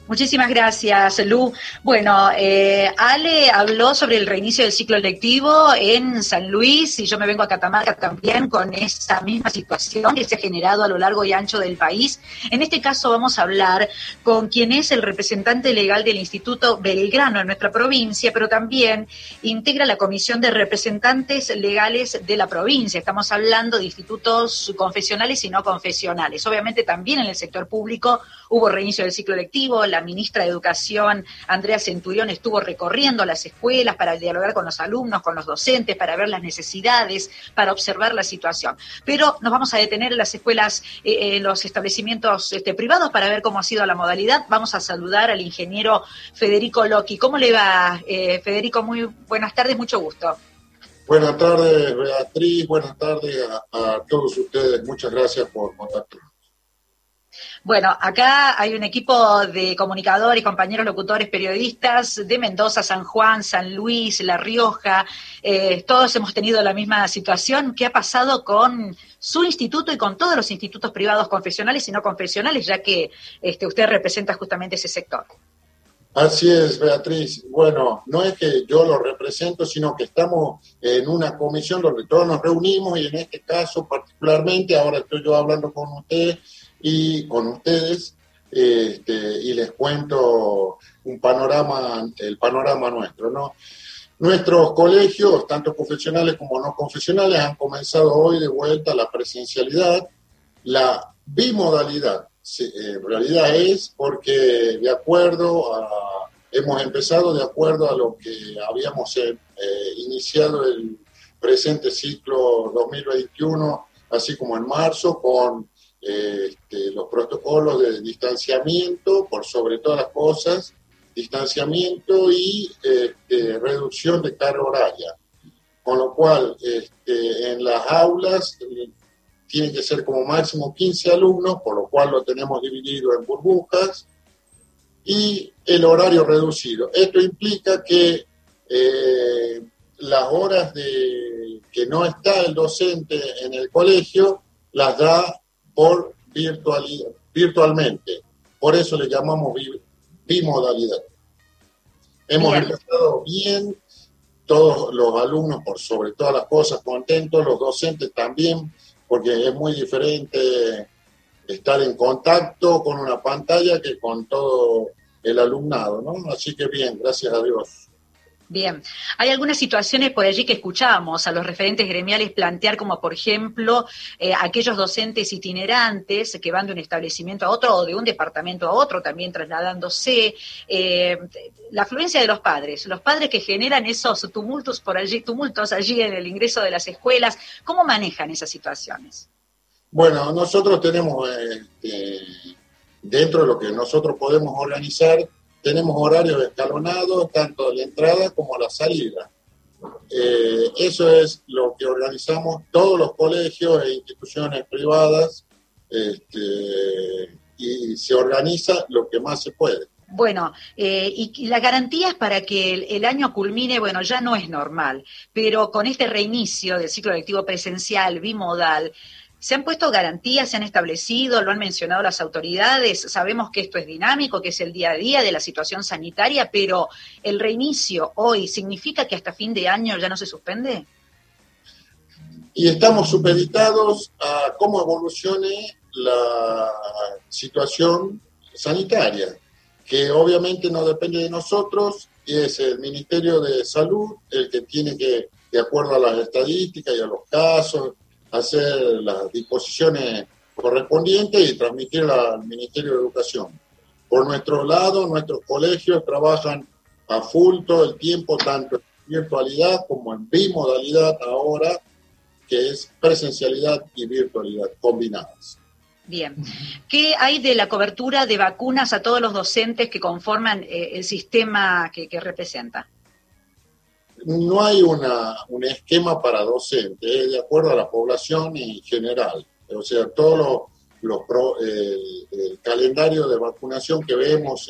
Muchísimas gracias, Lu. Bueno, Ale habló sobre el reinicio del ciclo lectivo en San Luis y yo me vengo a Catamarca también con esa misma situación que se ha generado a lo largo y ancho del país. En este caso vamos a hablar con quien es el representante legal del Instituto Belgrano en nuestra provincia, pero también integra la Comisión de Representantes Legales de la provincia. Estamos hablando de institutos confesionales y no confesionales. Obviamente también en el sector público hubo reinicio del ciclo lectivo. La ministra de Educación, Andrea Centurión, estuvo recorriendo las escuelas para dialogar con los alumnos, con los docentes, para ver las necesidades, para observar la situación. Pero nos vamos a detener en las escuelas, en los establecimientos privados para ver cómo ha sido la modalidad. Vamos a saludar al ingeniero Federico Locchi. ¿Cómo le va, Federico? Muy buenas tardes, mucho gusto. Buenas tardes, Beatriz. Buenas tardes a todos ustedes. Muchas gracias por contactarnos. Bueno, acá hay un equipo de comunicadores, compañeros locutores, periodistas de Mendoza, San Juan, San Luis, La Rioja. Todos hemos tenido la misma situación. ¿Qué ha pasado con su instituto y con todos los institutos privados confesionales y no confesionales, ya que usted representa justamente ese sector? Así es, Beatriz. Bueno, no es que yo lo represento, sino que estamos en una comisión donde todos nos reunimos y en este caso particularmente, ahora estoy yo hablando con usted y con ustedes, y les cuento el panorama nuestro, ¿no? Nuestros colegios, tanto confesionales como no confesionales, han comenzado hoy de vuelta la presencialidad, la bimodalidad. Sí, en realidad es porque hemos empezado de acuerdo a lo que habíamos iniciado el presente ciclo 2021, así como en marzo, con los protocolos de distanciamiento, por sobre todas las cosas, distanciamiento y reducción de carga horaria. Con lo cual, en las aulas tienen que ser como máximo 15 alumnos, por lo cual lo tenemos dividido en burbujas, y el horario reducido. Esto implica que las horas que no está el docente en el colegio, las da por virtualmente. Por eso le llamamos bimodalidad. Hemos empezado bien, todos los alumnos, por sobre todas las cosas, contentos, los docentes también, porque es muy diferente estar en contacto con una pantalla que con todo el alumnado, ¿no? Así que bien, gracias a Dios. Bien, hay algunas situaciones por allí que escuchábamos a los referentes gremiales plantear, como por ejemplo aquellos docentes itinerantes que van de un establecimiento a otro o de un departamento a otro, también trasladándose, la afluencia de los padres que generan esos tumultos allí en el ingreso de las escuelas. ¿Cómo manejan esas situaciones? Bueno, nosotros tenemos, dentro de lo que nosotros podemos organizar, tenemos horarios escalonados, tanto a la entrada como a la salida. Eso es lo que organizamos todos los colegios e instituciones privadas, y se organiza lo que más se puede. Bueno, y las garantías para que el año culmine, bueno, ya no es normal, pero con este reinicio del ciclo lectivo presencial, bimodal, ¿se han puesto garantías, se han establecido, lo han mencionado las autoridades? Sabemos que esto es dinámico, que es el día a día de la situación sanitaria, pero ¿el reinicio hoy significa que hasta fin de año ya no se suspende? Y estamos supeditados a cómo evolucione la situación sanitaria, que obviamente no depende de nosotros, y es el Ministerio de Salud el que tiene que, de acuerdo a las estadísticas y a los casos, hacer las disposiciones correspondientes y transmitirlas al Ministerio de Educación. Por nuestro lado, nuestros colegios trabajan a full todo el tiempo, tanto en virtualidad como en bimodalidad ahora, que es presencialidad y virtualidad combinadas. Bien. ¿Qué hay de la cobertura de vacunas a todos los docentes que conforman el sistema que representa? No hay un esquema para docentes, es de acuerdo a la población en general. O sea, todo el calendario de vacunación que vemos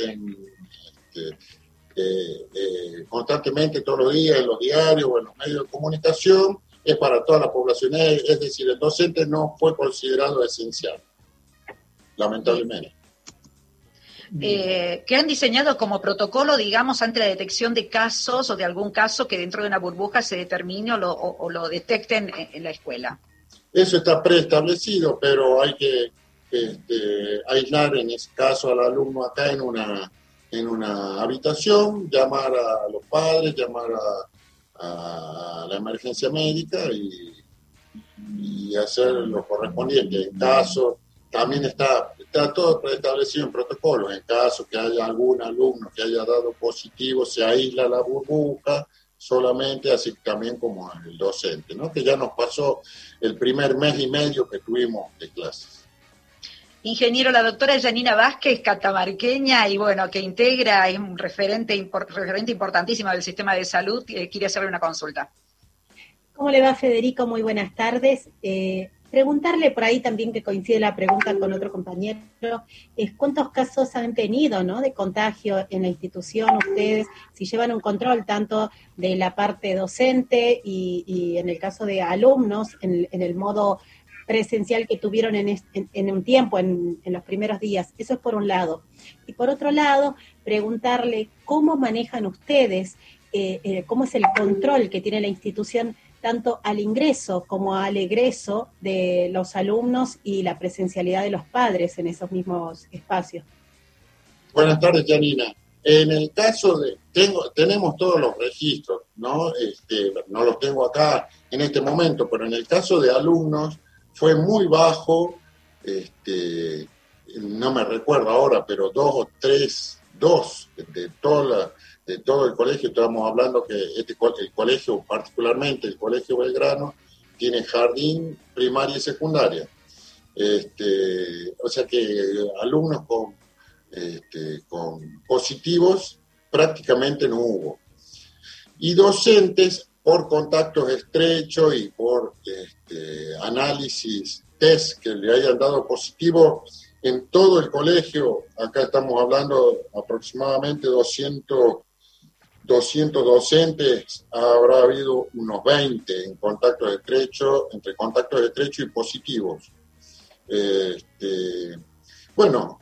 constantemente todos los días en los diarios o en los medios de comunicación es para toda la población. Es decir, el docente no fue considerado esencial, lamentablemente. que han diseñado como protocolo, digamos, ante la detección de casos o de algún caso que dentro de una burbuja se determine o lo detecten en la escuela. Eso está preestablecido, pero hay que aislar en ese caso al alumno acá en una habitación, llamar a los padres, llamar a la emergencia médica y hacer lo correspondiente. En caso, también está todo preestablecido en protocolos. En caso que haya algún alumno que haya dado positivo, se aísla la burbuja solamente, así también como el docente, ¿no? Que ya nos pasó el primer mes y medio que tuvimos de clases. Ingeniero, la doctora Yanina Vázquez, catamarqueña, y bueno, que integra, es un referente importantísimo del sistema de salud, quiere hacerle una consulta. ¿Cómo le va, Federico? Muy buenas tardes. Preguntarle por ahí también, que coincide la pregunta con otro compañero, es cuántos casos han tenido, ¿no?, de contagio en la institución ustedes, si llevan un control tanto de la parte docente y en el caso de alumnos, en el modo presencial que tuvieron en un tiempo, en los primeros días. Eso es por un lado. Y por otro lado, preguntarle cómo manejan ustedes, cómo es el control que tiene la institución tanto al ingreso como al egreso de los alumnos y la presencialidad de los padres en esos mismos espacios. Buenas tardes, Janina. En el caso de, tenemos todos los registros, ¿no? No los tengo acá en este momento, pero en el caso de alumnos fue muy bajo, no me recuerdo ahora, pero dos de todo el colegio. Estábamos hablando que el colegio, particularmente el Colegio Belgrano, tiene jardín, primaria y secundaria. O sea que alumnos con positivos prácticamente no hubo. Y docentes por contactos estrechos y por análisis, test que le hayan dado positivo en todo el colegio. Acá estamos hablando aproximadamente 200 docentes, habrá habido unos 20 en contactos estrechos, entre contactos estrechos y positivos. Bueno,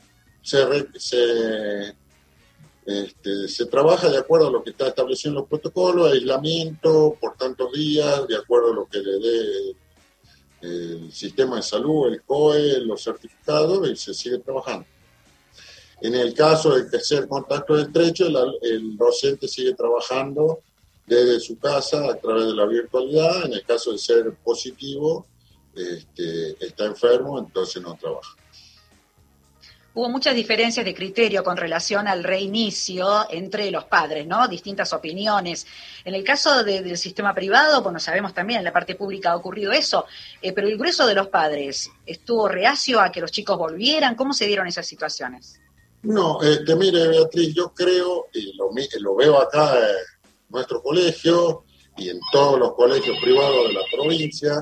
se trabaja de acuerdo a lo que está establecido en los protocolos, aislamiento por tantos días, de acuerdo a lo que le dé el sistema de salud, el COE, los certificados, y se sigue trabajando. En el caso de ser contacto estrecho, el docente sigue trabajando desde su casa a través de la virtualidad. En el caso de ser positivo, está enfermo, entonces no trabaja. Hubo muchas diferencias de criterio con relación al reinicio entre los padres, ¿no? Distintas opiniones. En el caso del sistema privado, bueno, sabemos también en la parte pública ha ocurrido eso, pero el grueso de los padres estuvo reacio a que los chicos volvieran. ¿Cómo se dieron esas situaciones? No, mire, Beatriz, yo creo, y lo veo acá en nuestro colegio y en todos los colegios privados de la provincia,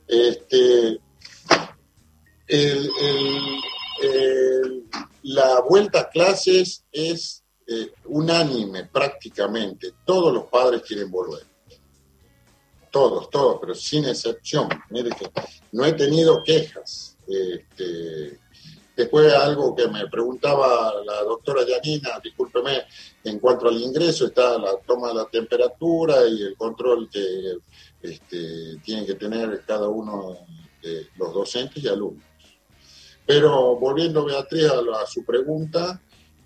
la vuelta a clases es unánime prácticamente. Todos los padres quieren volver. Todos, pero sin excepción. Mire que no he tenido quejas. Después algo que me preguntaba la doctora Yanina, discúlpeme, en cuanto al ingreso, está la toma de la temperatura y el control que tienen que tener cada uno de los docentes y alumnos. Pero volviendo, Beatriz, a su pregunta,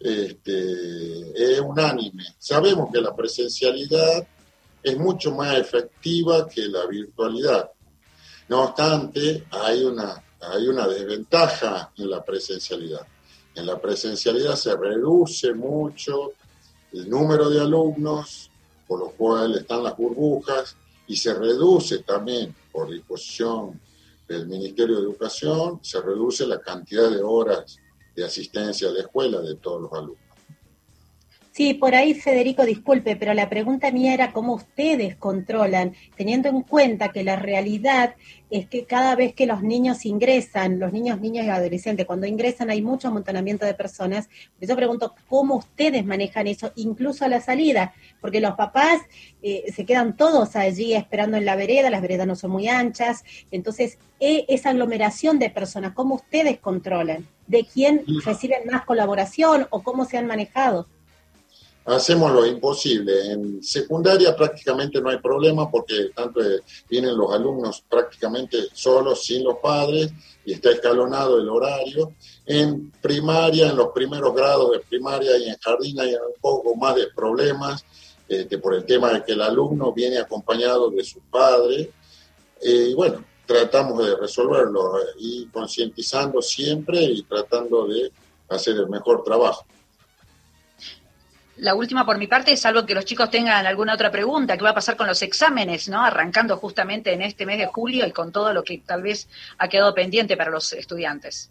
es unánime. Sabemos que la presencialidad es mucho más efectiva que la virtualidad. No obstante, hay una desventaja en la presencialidad. En la presencialidad se reduce mucho el número de alumnos, por lo cual están las burbujas, y se reduce también, por disposición del Ministerio de Educación, se reduce la cantidad de horas de asistencia a la escuela de todos los alumnos. Sí, por ahí, Federico, disculpe, pero la pregunta mía era cómo ustedes controlan, teniendo en cuenta que la realidad es que cada vez que los niños ingresan, los niños, niñas y adolescentes, cuando ingresan hay mucho amontonamiento de personas. Por eso pregunto cómo ustedes manejan eso, incluso a la salida, porque los papás se quedan todos allí esperando en la vereda, las veredas no son muy anchas, entonces esa aglomeración de personas, ¿cómo ustedes controlan? de quién reciben más colaboración o cómo se han manejado? Hacemos lo imposible. En secundaria prácticamente no hay problema porque tanto vienen los alumnos prácticamente solos, sin los padres, y está escalonado el horario. En primaria, en los primeros grados de primaria y en jardín hay un poco más de problemas por el tema de que el alumno viene acompañado de su padre. Y bueno, tratamos de resolverlo y concientizando siempre y tratando de hacer el mejor trabajo. La última por mi parte, salvo que los chicos tengan alguna otra pregunta, ¿qué va a pasar con los exámenes, ¿no? Arrancando justamente en este mes de julio y con todo lo que tal vez ha quedado pendiente para los estudiantes.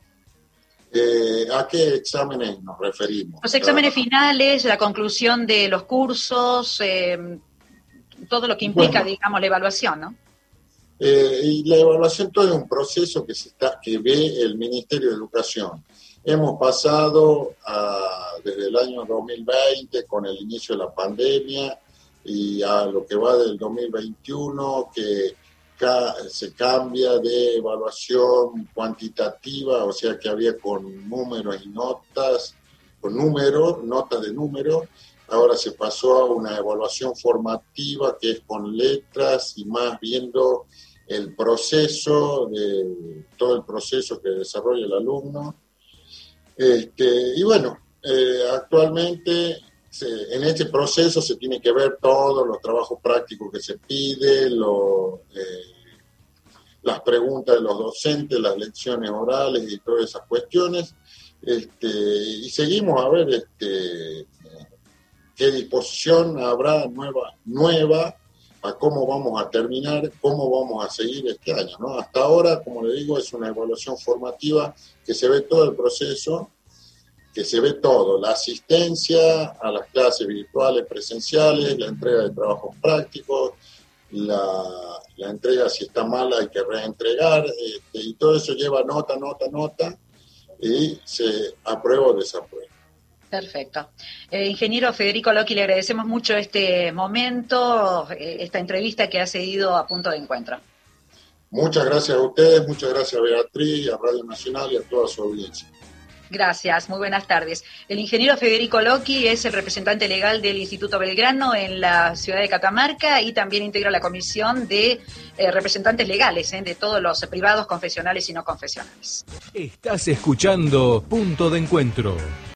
¿A qué exámenes nos referimos? Los exámenes finales, la conclusión de los cursos, todo lo que implica, digamos, la evaluación, ¿no? Y la evaluación todo es un proceso que ve el Ministerio de Educación. Hemos pasado desde el año 2020 con el inicio de la pandemia y a lo que va del 2021 que se cambia de evaluación cuantitativa, o sea que había con números y notas, notas de número. Ahora se pasó a una evaluación formativa que es con letras y más viendo el proceso, todo el proceso que desarrolla el alumno. Y bueno, actualmente en este proceso se tiene que ver todos los trabajos prácticos que se piden, las preguntas de los docentes, las lecciones orales y todas esas cuestiones. Y seguimos a ver qué disposición habrá nueva a cómo vamos a terminar, cómo vamos a seguir este año, ¿no? Hasta ahora, como le digo, es una evaluación formativa que se ve todo el proceso, que se ve todo, la asistencia a las clases virtuales, presenciales, la entrega de trabajos prácticos, la entrega, si está mala hay que reentregar, y todo eso lleva nota, y se aprueba o desaprueba. Perfecto. Ingeniero Federico Locchi, le agradecemos mucho este momento, esta entrevista que ha seguido a Punto de Encuentro. Muchas gracias a ustedes, muchas gracias a Beatriz, a Radio Nacional y a toda su audiencia. Gracias, muy buenas tardes. El ingeniero Federico Locchi es el representante legal del Instituto Belgrano en la ciudad de Catamarca y también integra la comisión de representantes legales de todos los privados, confesionales y no confesionales. Estás escuchando Punto de Encuentro.